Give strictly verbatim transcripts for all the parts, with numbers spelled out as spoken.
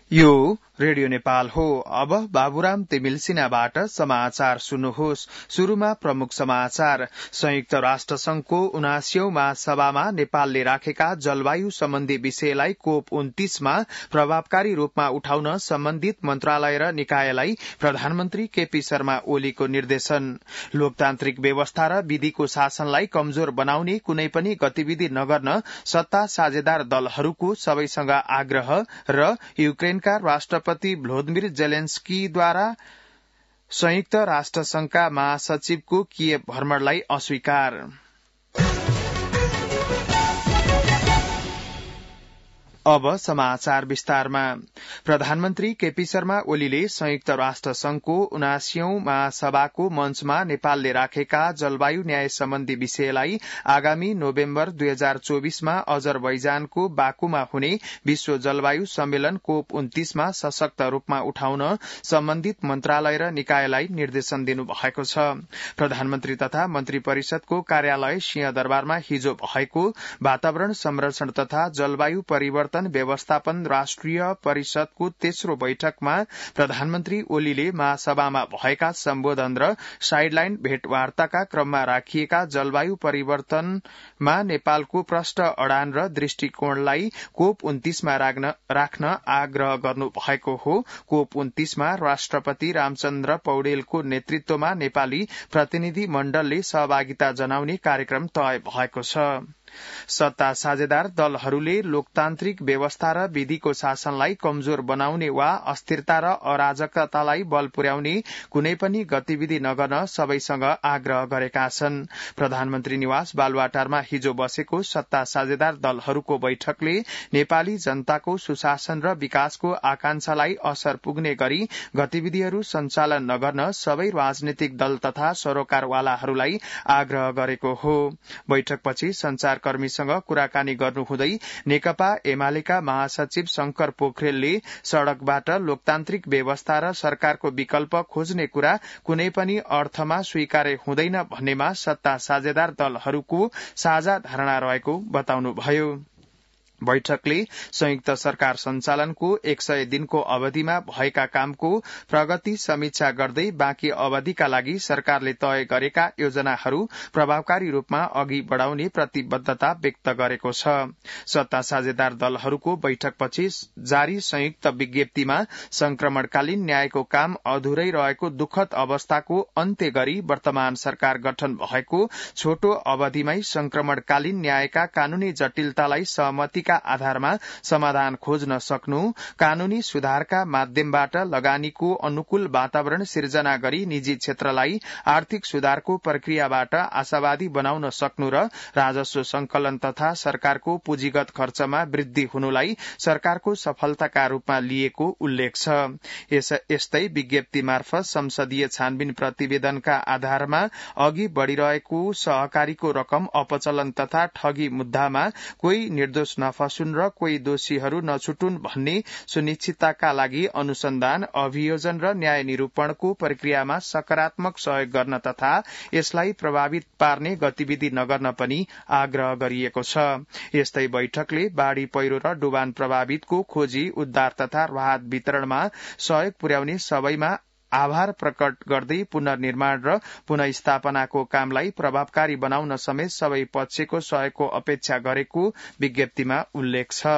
यो रेडियो नेपाल हो। अब बाबुराम तिमिल सिन्हाबाट समाचार सुन्नुहोस्। शुरूमा प्रमुख समाचार। संयुक्त राष्ट्र संघको उनासीऔं महासभामा नेपालले राखेका जलवायु सम्बन्धी विषयलाई कोप उन्तीसमा प्रभावकारी रूपमा उठाउन सम्बन्धित मन्त्रालय र निकायलाई प्रधानमन्त्री केपी शर्मा ओलीको निर्देशन। लोकतान्त्रिक व्यवस्था र विधिको शासनलाई कमजोर बनाउने कुनै पनि गतिविधि नगर्न सत्ता साझेदार दलहरूको सबैसँग आग्रह र युक्रेनका राष्ट्रपति भ्लोदिमिर जेलेन्स्कीद्वारा संयुक्त राष्ट्र संघका महासचिवको कियेव भ्रमणलाई अस्वीकार। अब समाचार विस्तारमा। प्रधानमन्त्री केपी शर्मा ओलीले संयुक्त राष्ट्र संघको उनासीऔं महासभाको मञ्चमा नेपालले राखेका जलवायु न्याय सम्बन्धी विषयलाई आगामी नोभेम्बर दुई हजार चौबीसमा अजरबैजानको बाकुमा हुने विश्व जलवायु सम्मेलन कोप उन्तीसमा सशक्त रूपमा उठाउन सम्बन्धित मन्त्रालय र निकायलाई निर्देशन दिनु भएको छ। प्रधानमन्त्री तथा मन्त्री परिषदको कार्यालय सिंहदरबारमा हिजो भएको वातावरण संरक्षण तथा जलवायु परिवर्तन व्यवस्थापन राष्ट्रिय परिषदको तेस्रो बैठकमा प्रधानमन्त्री ओलीले महासभामा भएका सम्बोधन र साइडलाइन भेटवार्ताका क्रममा राखिएका जलवायु परिवर्तनमा नेपालको प्रष्ट अडान र दृष्टिकोणलाई कोप उन्तीसमा राख्न आग्रह गर्नु भएको हो। कोप उन्तीसमा राष्ट्रपति रामचन्द्र पौडेलको नेतृत्वमा नेपाली प्रतिनिधि मण्डलले सहभागिता जनाउने कार्यक्रम तय भएको छ। सत्ता साझेदार दलहरूले लोकतान्त्रिक व्यवस्था र विधिको शासनलाई कमजोर बनाउने वा अस्थिरता र अराजकतालाई बल पुर्याउने कुनै पनि गतिविधि नगर्न सबैसँग आग्रह गरेका छन्। प्रधानमन्त्री निवास बालुवाटारमा हिजो बसेको सत्ता साझेदार दलहरूको बैठकले नेपाली जनताको सुशासन र विकासको आकांक्षालाई असर पुग्ने गरी गतिविधिहरू सञ्चालन नगर्न सबै राजनीतिक दल तथा सरोकारवालाहरूलाई आग्रह गरेको हो। बैठकपछि संचार कर्मीसँग कुराकानी गर्नुहुँदै नेकपा एमालेका महासचिव शंकर पोखरेलले सड़कबाट लोकतान्त्रिक व्यवस्था र सरकारको विकल्प खोज्ने कुरा कुनै पनि अर्थमा स्वीकार्य हुँदैन भन्नेमा सत्ता साझेदार दलहरूको साझा धारणा रहेको बताउनुभयो। बैठकले संयुक्त सरकार सञ्चालनको एक सय दिनको अवधिमा भएका कामको प्रगति समीक्षा गर्दै बाँकी अवधिका लागि सरकारले तय गरेका योजनाहरू प्रभावकारी रूपमा अघि बढ़ाउने प्रतिबद्धता व्यक्त गरेको छ। सत्ता साझेदार दलहरूको बैठकपछि जारी संयुक्त विज्ञप्तिमा संक्रमणकालीन न्यायको काम अधुरै रहेको दुखद अवस्थाको अन्त्य गरी वर्तमान सरकार गठन भएको छोटो अवधिमै संक्रमणकालीन न्यायका कानूनी जटिलतालाई सहमति आधारमा समाधान खोज्न सक्नु, कानूनी सुधारका माध्यमबाट लगानीको अनुकूल वातावरण सिर्जना गरी निजी क्षेत्रलाई आर्थिक सुधारको प्रक्रियाबाट आशावादी बनाउन सक्नु र राजस्व संकलन तथा सरकारको पुँजीगत खर्चमा वृद्धि हुनुलाई सरकारको सफलताका रूपमा लिएको उल्लेख छ। यस्तै विज्ञप्ति मार्फत संसदीय छानबिन प्रतिवेदनका आधारमा अघि बढ़िरहेको सहकारीको रकम अपचलन तथा ठगी मुद्दामा कोही निर्दोष नफसुन् र कोही दोषीहरू नछुटुन् भन्ने सुनिश्चितताका लागि अनुसन्धान, अभियोजन र न्याय निरूपणको प्रक्रियामा सकारात्मक सहयोग गर्न तथा यसलाई प्रभावित पार्ने गतिविधि नगर्न पनि आग्रह गरिएको छ। यस्तै बैठकले बाढ़ी पहिरो र डुबान प्रभावितको खोजी, उद्धार तथा राहत वितरणमा सहयोग पुर्याउने सबैमा आभार प्रकट गर्दै पुनर्निर्माण र पुनःस्थापनाको कामलाई प्रभावकारी बनाउन समेत सबै पक्षको सहयोगको अपेक्षा गरेको विज्ञप्तिमा उल्लेख छ।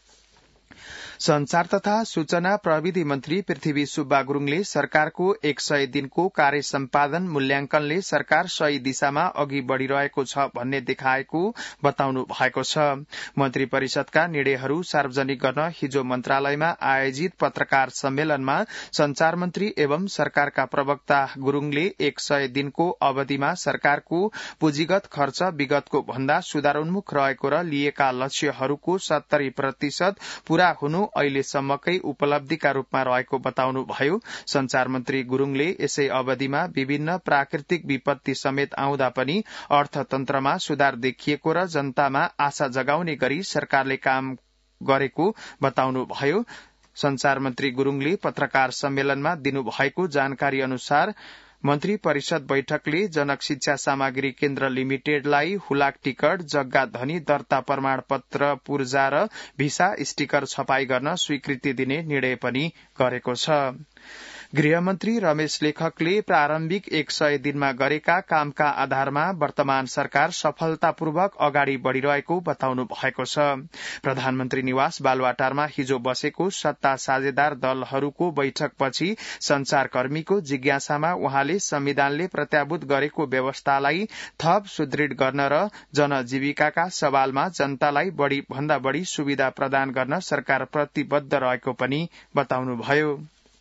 संचार तथा सूचना प्रविधि मन्त्री पृथ्वी सुब्बा गुरूङले सरकारको एक सय दिनको कार्य सम्पादन मूल्याङ्कनले सरकार सही दिशामा अघि बढ़िरहेको छ भन्ने देखाएको बताउनु भएको छ। मन्त्री परिषदका निर्णयहरू सार्वजनिक गर्न हिजो मन्त्रालयमा आयोजित पत्रकार सम्मेलनमा संचार मन्त्री एवं सरकारका प्रवक्ता गुरूङले एक सय दिनको अवधिमा सरकारको पुँजीगत खर्च विगतको भन्दा सुधारोन्मुख रहेको र लिएका लक्ष्यहरूको सत्तरी प्रतिशत पूरा हुनु अहिलेसम्मकै उपलब्धिका रूपमा रहेको बताउनुभयो। संचार मन्त्री गुरूङले यसै अवधिमा विभिन्न प्राकृतिक विपत्ति समेत आउँदा पनि अर्थतन्त्रमा सुधार देखिएको र जनतामा आशा जगाउने गरी सरकारले काम गरेको बताउनुभयो। संचार मन्त्री गुरूङले पत्रकार सम्मेलनमा दिनुभएको जानकारी अनुसार मन्त्री परिषद बैठकले जनक शिक्षा सामग्री केन्द्र लिमिटेडलाई हुलाक टिकट, जग्गा धनी दर्ता प्रमाण पत्र पूर्जा र भिसा स्टिकर छपाई गर्न स्वीकृति दिने निर्णय पनि गरेको छ। गृहमन्त्री रमेश लेखकले प्रारम्भिक एक सय दिनमा गरेका कामका आधारमा वर्तमान सरकार सफलतापूर्वक अगाडि बढ़िरहेको बताउनु भएको छ। प्रधानमन्त्री निवास बालुवाटारमा हिजो बसेको सत्ता साझेदार दलहरूको बैठकपछि संचारकर्मीको जिज्ञासामा उहाँले संविधानले प्रत्याभूत गरेको व्यवस्थालाई थप सुदृढ़ गर्न र जनजीविकाका सवालमा जनतालाई बढ़ी भन्दा बढ़ी सुविधा प्रदान गर्न सरकार प्रतिबद्ध रहेको पनि बताउनुभयो।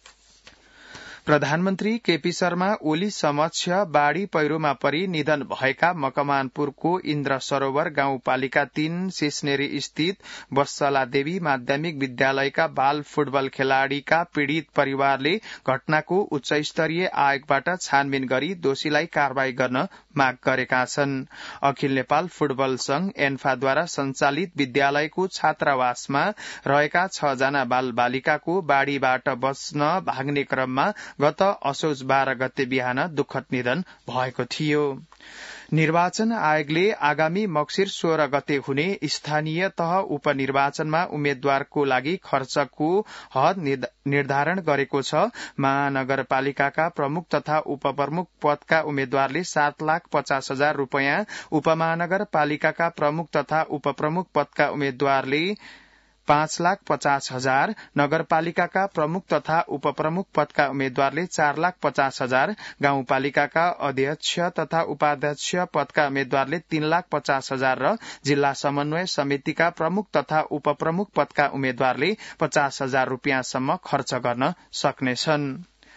प्रधानमन्त्री केपी शर्मा ओली समक्ष बाढ़ी पहिरोमा परि निधन भएका मकवानपुरको इन्द्र सरोवर गाउँपालिका तीन सिस्नेरी स्थित वत्सला देवी माध्यमिक विद्यालयका बाल फुटबल खेलाड़ीका पीड़ित परिवारले घटनाको उच्च स्तरीय आयोगबाट छानबिन गरी दोषीलाई कारवाही गर्न माग गरेका छन्। अखिल नेपाल फुटबल संघ एन्फाद्वारा संचालित विद्यालयको छात्रावासमा रहेका छ जना बाल बालिकाको बाढ़ीबाट बच्न भाग्ने क्रममा गत असोज बाह्र गते बिहान दुःखद निधन भएको थियो। निर्वाचन आयोगले आगामी मक्सिर सोह्र गते हुने स्थानीय तह उपनिर्वाचनमा उम्मेद्वारको लागि खर्चको हद निर्धारण गरेको छ। महानगरपालिकाका प्रमुख तथा उपप्रमुख पदका उम्मेद्वारले सात लाख पचास हजार रूपियाँ, उपमहानगरपालिकाका प्रमुख तथा उपप्रमुख पदका उम्मेद्वारले पाँच लाख पचास हजार, नगरपालिकाका प्रमुख तथा उपप्रमुख पदका उम्मेद्वारले चार लाख पचास हजार, गाउँपालिकाका अध्यक्ष तथा उपाध्यक्ष पदका उम्मेद्वारले तीन लाख पचास हजार र जिल्ला समन्वय समितिका प्रमुख तथा उपप्रमुख पदका उम्मेद्वारले पचास हजार रूपियाँसम्म खर्च गर्न सक्नेछन्।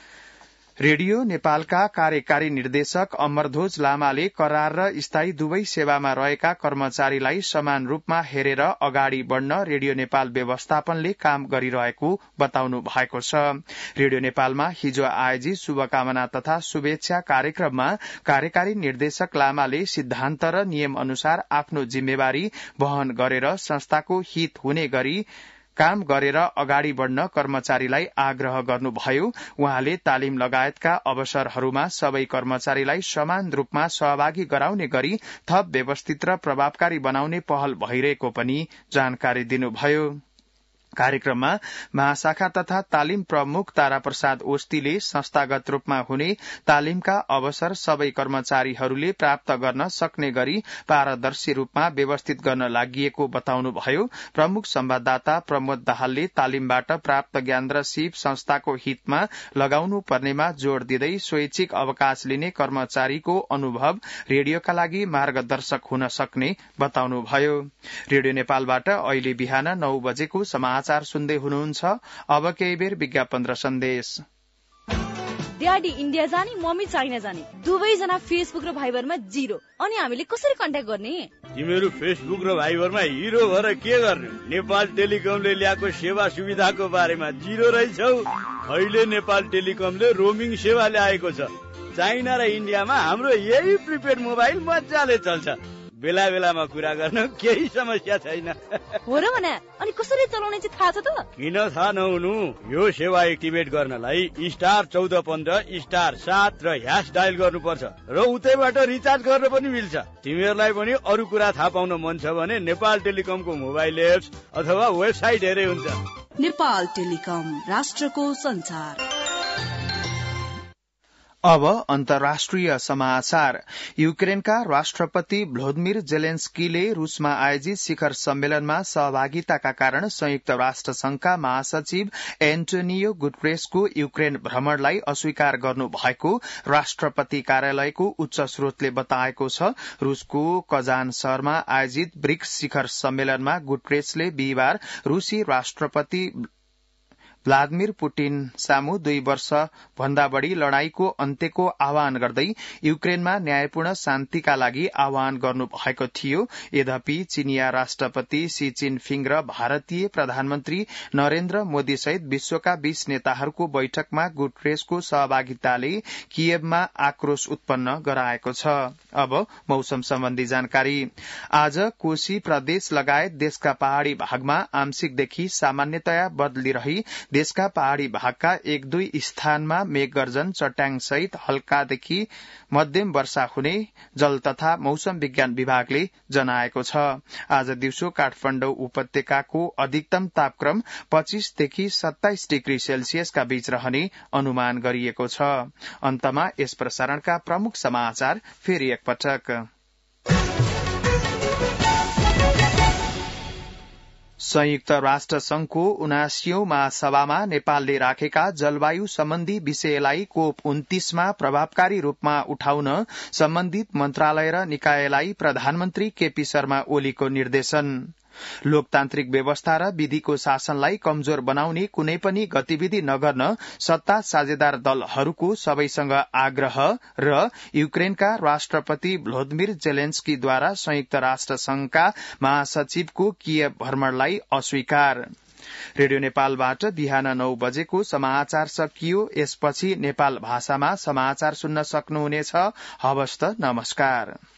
रेडियो नेपालका कार्यकारी निर्देशक अमरध्वज लामाले करार र स्थायी दुवै सेवामा रहेका कर्मचारीलाई समान रूपमा हेरेर अगाडि बढ़न रेडियो नेपाल व्यवस्थापनले काम गरिरहेको बताउनु भएको छ। रेडियो नेपालमा हिजो आयोजित शुभकामना तथा शुभेच्छा कार्यक्रममा कार्यकारी निर्देशक लामाले सिद्धान्त र नियम अनुसार आफ्नो जिम्मेवारी वहन गरेर संस्थाको हित हुने गरी काम गरेर अगाडि बढ़न कर्मचारीलाई आग्रह गर्नुभयो। उहाँले तालिम लगायतका अवसरहरूमा सबै कर्मचारीलाई समान रूपमा सहभागी गराउने गरी थप व्यवस्थित र प्रभावकारी बनाउने पहल भइरहेको पनि जानकारी दिनुभयो। कार्यक्रममा महाशाखा तथा तालिम प्रमुख तारा प्रसाद ओस्तीले संस्थागत रूपमा हुने तालिमका अवसर सबै कर्मचारीहरूले प्राप्त गर्न सक्ने गरी पारदर्शी रूपमा व्यवस्थित गर्न लागिएको बताउनुभयो। प्रमुख संवाददाता प्रमोद दाहालले तालिमबाट प्राप्त ज्ञान र सिप संस्थाको हितमा लगाउनु पर्नेमा जोड़ दिँदै स्वैच्छिक अवकाश लिने कर्मचारीको अनुभव रेडियोका लागि मार्गदर्शक हुन सक्ने बताउनुभयो। रेडियो नेपालबाट अहिले बिहान नौ बजेको समाचार सुन्दै हुनुहुन्छ। अब केही बेर विज्ञापन र सन्देश। ड्याडी इन्डिया जाने, मम्मी चाइना जाने, दुवैजना फेसबुक र भाइबरमा जिरो। अनि हामीले कसरी कन्ट्याक्ट गर्ने? तिमीहरू फेसबुक र भाइबरमा हिरो भएर के गर्ने? नेपाल टेलिकमले ल्याएको सेवा सुविधाको बारेमा जिरो रहेछौ। अहिले नेपाल टेलिकमले रोमिङ सेवा ल्याएको छ। चाइना र इन्डियामा हाम्रो यही प्रिपेड मोबाइल मजाले चल्छ। बेला बेलामा कुरा गर्न केही समस्या छैन। हो र भने अनि कसरी चलाउने चाहिँ थाहा छ त? किन थाहा नहुनु? यो सेवा एक्टिभेट गर्नलाई स्टार चौध पन्ध्र स्टार सात र ह्यास डायल गर्नुपर्छ र उतैबाट रिचार्ज गर्न पनि मिल्छ। तिमीहरूलाई पनि अरू कुरा थाहा पाउन मन छ भने नेपाल टेलिकमको मोबाइल एप्स अथवा वेबसाइट हेरे हुन्छ। नेपाल टेलिकम, राष्ट्रको संचार। अब अन्तर्राष्ट्रिय समाचार। युक्रेनका राष्ट्रपति भ्लोदिमिर जेलेन्स्कीले रूसमा आयोजित शिखर सम्मेलनमा सहभागिताका कारण संयुक्त राष्ट्र संघका महासचिव एन्टोनियो गुटेरेसको युक्रेन भ्रमणलाई अस्वीकार गर्नु भएको राष्ट्रपति कार्यालयको उच्च स्रोतले बताएको छ। रूसको कजान शहरमा आयोजित ब्रिक्स शिखर सम्मेलनमा गुटेरेसले बिहिबार रूसी राष्ट्रपति भ्लादिमिर पुटिन सामु दुई वर्ष भन्दा बढ़ी लड़ाईको अन्त्यको आह्वान गर्दै युक्रेनमा न्यायपूर्ण शान्तिका लागि आह्वान गर्नु भएको थियो। यद्यपि चीनिया राष्ट्रपति सी जिनपिङ र भारतीय प्रधानमन्त्री नरेन्द्र मोदी सहित विश्वका बीस नेताहरूको बैठकमा गुटेरेसको सहभागिताले कियवमा आक्रोश उत्पन्न गराएको छ। अब मौसम सम्बन्धी जानकारी। आज कोशी प्रदेश लगायत देशका पहाड़ी भागमा आंशिकदेखि सामान्यतया बदली रही देशका पहाड़ी भागका एक दुई स्थानमा मेघगर्जन चट्याङ सहित हल्कादेखि मध्यम वर्षा हुने जल तथा मौसम विज्ञान विभागले जनाएको छ। आज दिउँसो काठमाडौँ उपत्यकाको अधिकतम तापक्रम पच्चीसदेखि सत्ताइस डिग्री सेल्सियसका बीच रहने अनुमान गरिएको छ। अन्तमा यस प्रसारणका प्रमुख समाचार फेरि एकपटक। संयुक्त राष्ट्र संघको उनासीऔं महासभामा नेपालले राखेका जलवायु सम्बन्धी विषयलाई कोप उन्तीसमा प्रभावकारी रूपमा उठाउन सम्बन्धित मन्त्रालय र निकायलाई प्रधानमन्त्री केपी शर्मा ओलीको निर्देशन। लोकतान्त्रिक व्यवस्था र विधिको शासनलाई कमजोर बनाउने कुनै पनि गतिविधि नगर्न सत्ता साझेदार दलहरूको सबैसँग आग्रह र युक्रेनका राष्ट्रपति भ्लोदिमिर जेलेन्स्कीद्वारा संयुक्त राष्ट्र संघका महासचिवको कियव भ्रमणलाई अस्वीकार। रेडियो नेपालबाट बिहान नौ बजेको समाचार सकियो। यसपछि नेपाल भाषामा समाचार सुन्न सक्नुहुनेछ। हवस् त, नमस्कार।